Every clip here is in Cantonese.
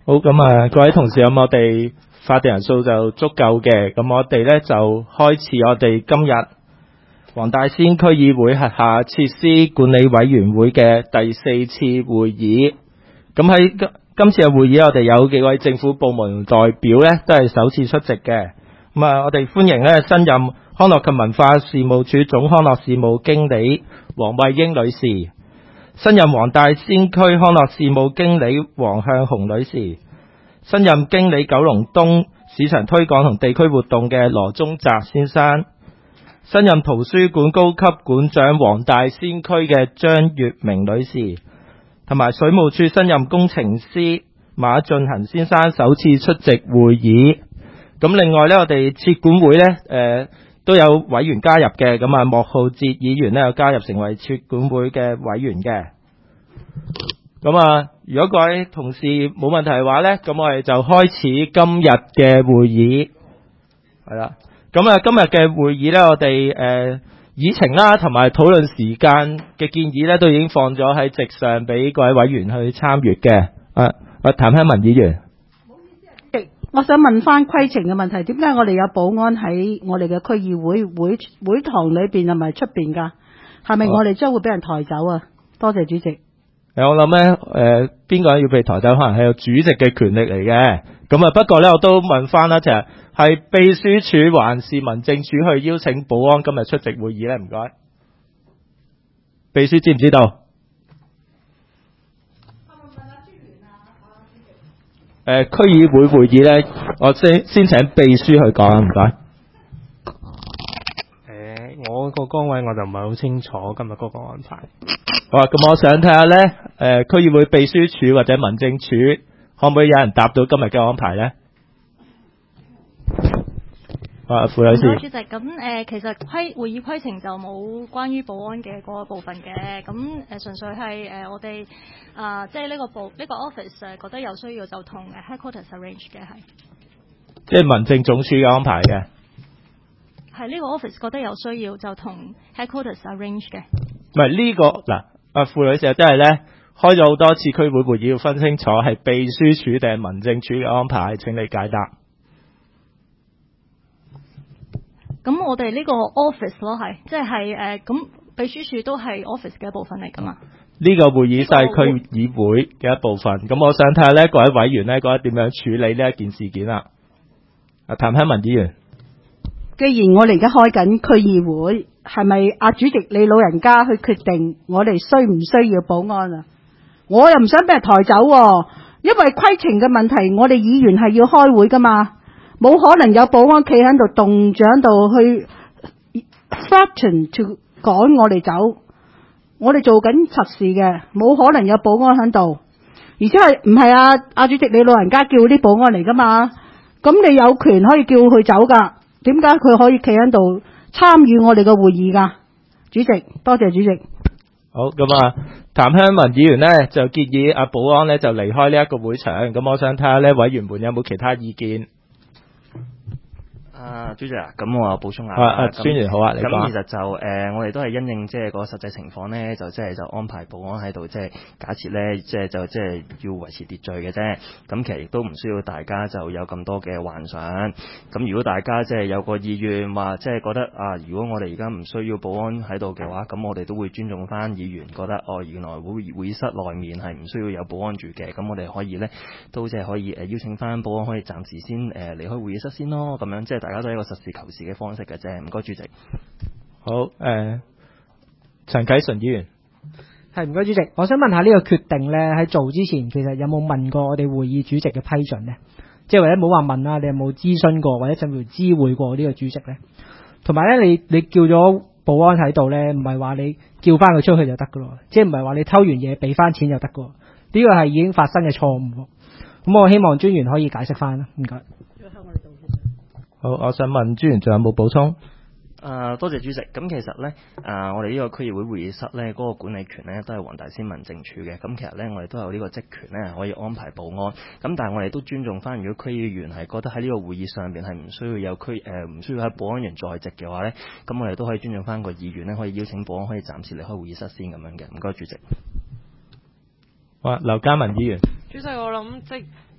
好，各位同事，我哋法定人數就足夠嘅，咁我哋呢就開始我哋今日黃大仙區議會轄下設施管理委員會嘅第4次會議。咁喺今次嘅會議，我哋有幾位政府部門代表呢都係首次出席嘅。我哋歡迎呢新任康樂及文化事務署總康樂事務經理黃慧英女士，新任黃大仙區康樂事務經理黃向紅女士，新任經理九龍東市場推廣同地區活動嘅羅宗澤先生，新任圖書館高級館長黃大仙區嘅張月明女士，同埋水務署新任工程師馬俊恒先生首次出席會議。咁另外呢，我哋設管會呢都有委員加入嘅，咁莫浩哲議員呢有加入成為設管會嘅委員嘅。咁如果各位同事冇問題嘅話呢，咁我哋就開始今日嘅會議。係啦，咁今日嘅會議呢，我哋議程啦同埋討論時間嘅建議呢，都已經放咗喺席上俾各位委員去參與嘅。譚香文議員， 我想問翻規程嘅問題，點解我哋有保安喺我哋嘅區議會堂裏邊，係咪出邊㗎？係咪我哋將會俾人抬走啊？多謝主席。 我諗呢，邊個人要被抬走，可能係有主席嘅權力嚟嘅。咁不過呢，我都問翻啦，就係秘書處還是民政處去邀請保安今日出席會議呢？唔該，秘書知唔知道？區議會會議呢，我先請秘書去講，唔該。 我個崗位我就唔係好清楚今日嗰個安排。 好啊，咁我想睇下呢，區議會秘書處或者民政處可唔可以有人答到今日嘅安排呢？傅女士。 主席，咁其實會議規程就冇關於保安嘅嗰個部分嘅，咁純粹係我哋即係呢個 office 覺得有需要就同headquarters arrange 嘅係。 即係民政總署嘅安排嘅。 係呢個 office 覺得有需要就同 headquarters arrange 嘅。 唔係呢個嗱，傅女士真係呢，開咗好多次區會會議，要分清楚係秘書處定係民政處嘅安排，請你解答。 咁我哋呢個 office 咯，係即係咁秘書處都係 office 嘅一部分嚟噶嘛。呢個會議室係區議會嘅一部分。咁我想睇下呢各位委員呢覺得點樣處理呢一件事件啦。譚香文議員， 既然我哋而家開緊區議會，係咪主席你老人家去決定我哋需唔需要保安啊？我又唔想俾人抬走喎，因為規程嘅問題，我哋議員係要開會噶嘛。冇可能有保安企喺度動掌度去 threaten to 趕我哋走，我哋做緊實事嘅，冇可能有保安喺度，而且係唔係主席你老人家叫啲保安嚟噶嘛？咁你有權可以叫佢走噶，點解佢可以企喺度參與我哋嘅會議噶？主席，多謝主席。 好，咁譚香文議員呢就建議保安呢就離開呢一個會場，咁我想睇下呢委員們有冇其他意見。 主席咁我補充下。 專員好啊，你講。 咁其實就我哋都係因應即係個實際情況呢，就即係就安排保安喺度，即係假設呢，即係要維持秩序嘅啫。咁其實亦都唔需要大家就有咁多嘅幻想。咁如果大家即係有個意願話，即係覺得如果我哋而家唔需要保安喺度嘅話，咁我哋都會尊重翻議員覺得原來會議室內面係唔需要有保安住嘅。咁我哋可以呢，都即係可以邀請翻保安可以暫時先離開會議室先咯。咁樣即係大家都係一個實事求是嘅方式嘅啫，唔該主席。 好，陳啟純議員， 係唔該主席，我想問下呢個決定呢，喺做之前，其實有冇問過我哋會議主席嘅批准呢？即係或者冇話問啊，你有冇諮詢過或者甚至乎知會過呢個主席呢？同埋呢，你叫咗保安喺度呢，唔係話你叫翻佢出去就得噶咯，即係唔係話你偷完嘢俾翻錢就得噶？呢個係已經發生嘅錯誤。咁我希望專員可以解釋翻啦，唔該。 好，我想問專員仲有冇補充？ 多謝主席。咁其實呢，我哋呢個區議會會議室呢，嗰個管理權呢，都係黃大仙民政處嘅。咁其實呢，我哋都有呢個職權呢，可以安排保安。咁但係我哋都尊重翻，如果區議員係覺得喺呢個會議上邊係唔需要有唔需要喺保安員在席嘅話呢，咁我哋都可以尊重翻個議員呢，可以邀請保安可以暫時離開會議室先咁樣嘅。唔該主席。 劉嘉文議員。 主席，我諗即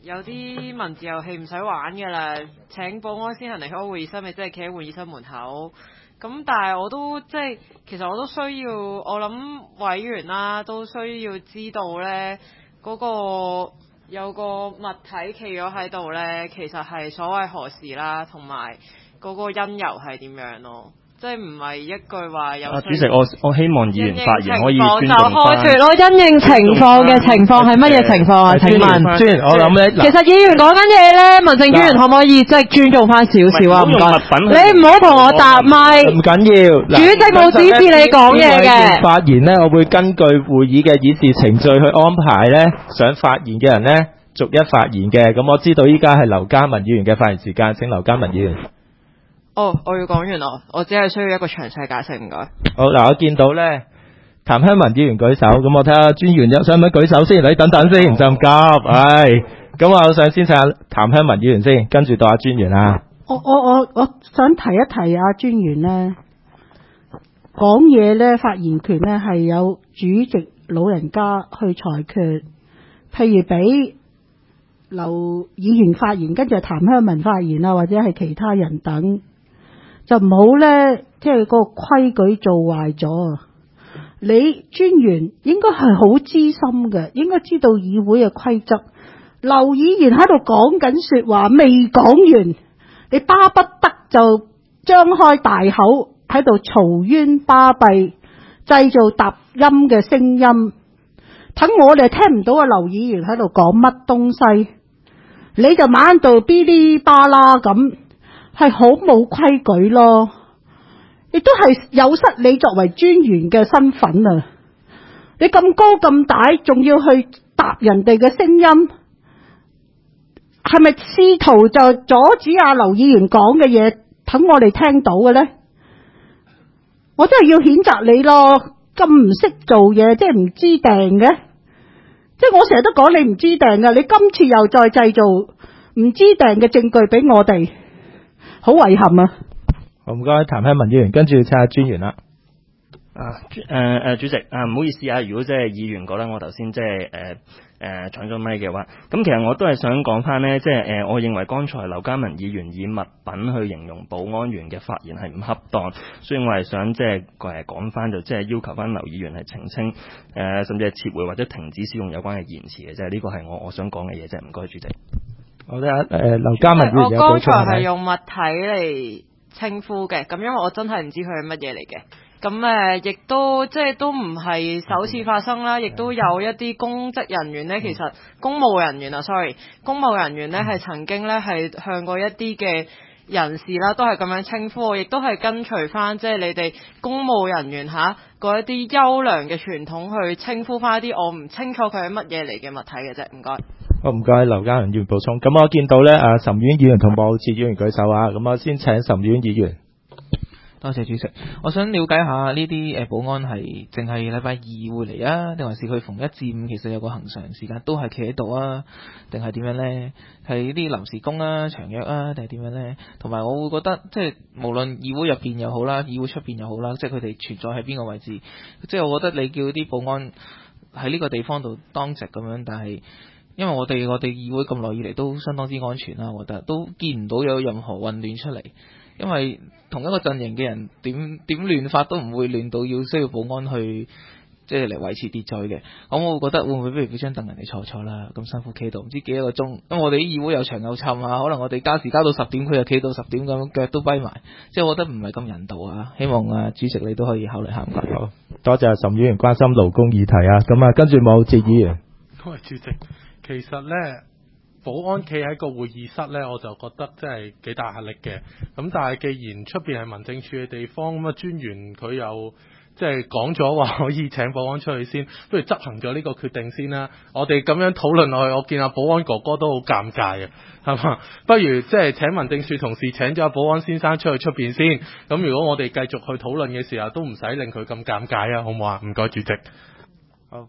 有啲文字遊戲唔使玩㗎啦，請保安先行離開會議室，咪即係企喺會議室門口。咁但係我都即係其實我都需要，我諗委員啦都需要知道呢嗰個有個物體企咗喺度呢，其實係所謂何事啦，同埋嗰個因由係點樣咯。即係唔係一句話有。 主席，我希望議員發言可以尊就重開脱咯，因應情況嘅情況係乜嘢情況啊？請問， 雖然我諗咧， 其實議員講緊嘢咧，民政專員可唔可以即係尊重翻少少啊？唔該，你唔好同我搭咪。 唔緊要， 主席冇指示你講嘢嘅。 發言咧，我會根據會議嘅議事程序去安排咧，想發言嘅人咧逐一發言嘅。咁我知道依家係劉嘉文議員嘅發言時間，請劉嘉文議員。 哦，我要講完咯，我只係需要一個詳細解釋，唔該。 好嗱，我見到咧譚香文議員舉手，咁我睇下專員有想唔想舉手先？你等等先，唔使咁急。咁我想先請下譚香文議員先，跟住到阿專員啦。 我想提一提阿專員咧，講嘢咧發言權咧係有主席老人家去裁決，譬如俾劉議員發言，跟住譚香文發言啊，或者係其他人等。就唔好咧，即係個規矩做壞咗啊！你專員應該係好資深嘅，應該知道議會嘅規則。劉議員喺度講緊說話，未講完，你巴不得就張開大口喺度嘈冤巴閉，製造雜音嘅聲音，等我哋聽唔到啊！劉議員喺度講乜東西，你就猛喺度嗶哩吧啦咁。係好冇規矩咯，亦都係有失你作為專員嘅身份啊！你咁高咁大，仲要去答人哋嘅聲音，係咪試圖就阻止阿劉議員講嘅嘢，等我哋聽到嘅呢？我真係要譴責你咯！咁唔識做嘢，即係唔知定嘅，即係我成日都講你唔知定嘅，你今次又再製造唔知定嘅證據俾我哋。好遺憾啊！ 好唔該，譚香文議員，跟住請下專員啦。 主席唔好意思啊，如果即係議員覺得我頭先即係搶咗咪嘅話，咁其實我都係想講翻呢，即係我認為剛才劉嘉文議員以物品去形容保安員嘅發言係唔恰當，所以我係想即係講翻就即係要求翻劉議員係澄清，甚至係撤回或者停止使用有關嘅言辭嘅啫，呢個係我想講嘅嘢啫，唔該主席。 好啦，劉嘉文議員有補充。 我剛才係用物體嚟稱呼嘅，咁因為我真係唔知佢係乜嘢嚟嘅。咁亦都即係都唔係首次發生啦，亦都有一啲公職人員呢，其實公務人員呢係曾經呢係向過一啲嘅人士啦，都係咁樣稱呼，亦都係跟隨翻即係你哋公務人員嗰一啲優良嘅傳統去稱呼翻一啲我唔清楚佢係乜嘢嚟嘅物體嘅啫，唔該。 好，唔該，劉嘉文議員補充。咁我見到咧，岑議員議員同莫志議員舉手啊，咁我先請岑議員議員。 多謝主席，我想了解下呢啲保安係淨係禮拜二會嚟啊，定還是佢逢一至五其實有個恆常時間都係企喺度啊，定係點樣呢？係啲臨時工啊、長約啊，定係點樣呢？同埋我會覺得即係無論議會入邊又好啦，議會出邊又好啦，即係佢哋存在喺邊個位置，即係我覺得你叫啲保安喺呢個地方度當值咁樣，但係因為我哋議會咁耐以嚟都相當之安全啦，我覺得都見唔到有任何混亂出嚟。因為同一個陣營嘅人點亂法都唔會亂到要需要保安去即係嚟維持秩序嘅。咁我會覺得會唔會不如俾張凳人哋坐啦？咁辛苦企到唔知幾多個鐘，咁我哋啲議會又長又沉啊，可能我哋加時加到10點，佢又企到10點咁，腳都跛埋，即係我覺得唔係咁人道啊！希望主席你都可以考慮下。 好，多謝岑議員關心勞工議題啊！咁跟住莫志議員。 各位主席，其實呢，保安企喺個會議室呢，我就覺得真係幾大壓力嘅。咁但係既然出邊係民政處嘅地方，咁專員佢又即係講咗話可以請保安出去先，不如執行咗呢個決定先啦。我哋咁樣討論落去，我見阿保安哥哥都好尷尬嘅，係嘛？不如即係請民政處同事請咗阿保安先生出去出邊先。咁如果我哋繼續去討論嘅時候，都唔使令佢咁尷尬啊，好唔好啊？唔該，主席。好。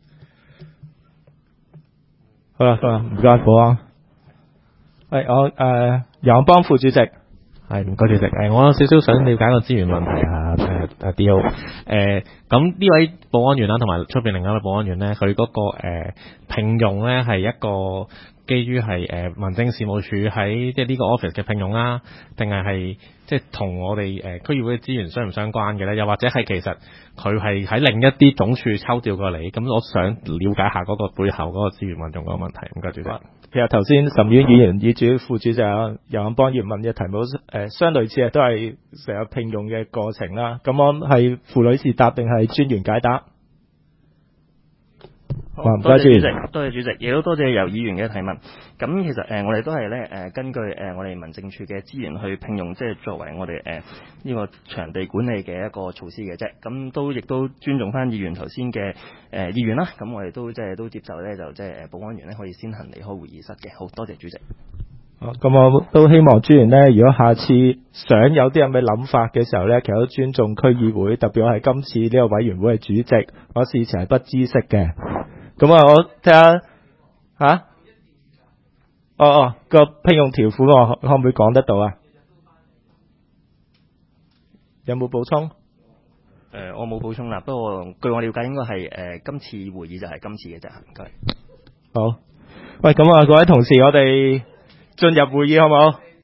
好啦，唔該，保安。我楊邦副主席。 係，唔該主席。我有少少想了解個資源問題啊，D.O. 咁呢位保安員啦，同埋出邊另一位保安員咧，佢嗰個聘用咧係一個基於係民政事務處喺即係呢個 office 嘅聘用啦，定係即係同我哋區議會嘅資源相唔相關嘅咧？又或者係其實佢係喺另一啲總署抽調過嚟？咁我想了解下嗰個背後嗰個資源運用嗰個問題。唔該，主席。 其實頭先岑議員以主副主席游杏邦議員問嘅題目相類似，都係成日聘用嘅過程啦。咁我係傅女士答定係專員解答？ 多謝主席，多謝主席，亦都多謝游議員嘅提問。咁其實我哋都係咧根據我哋民政處嘅資源去聘用，即係作為我哋呢個場地管理嘅一個措施嘅啫。咁亦都尊重翻議員頭先嘅意願啦。咁我哋都都接受咧，就即係保安員咧可以先行離開會議室嘅。好多謝主席。 咁我都希望專員呢，如果下次想有啲咁嘅諗法嘅時候呢，其實都尊重區議會，特別我係今次呢個委員會嘅主席，我事前係不知識嘅。咁我睇下吓，個聘用條款我可唔可以講得到啊？有冇補充？ 我冇補充啦，不過據我了解應該係今次會議就係今次嘅啫。唔該。 好，喂，咁各位同事，我哋進入會議好唔好？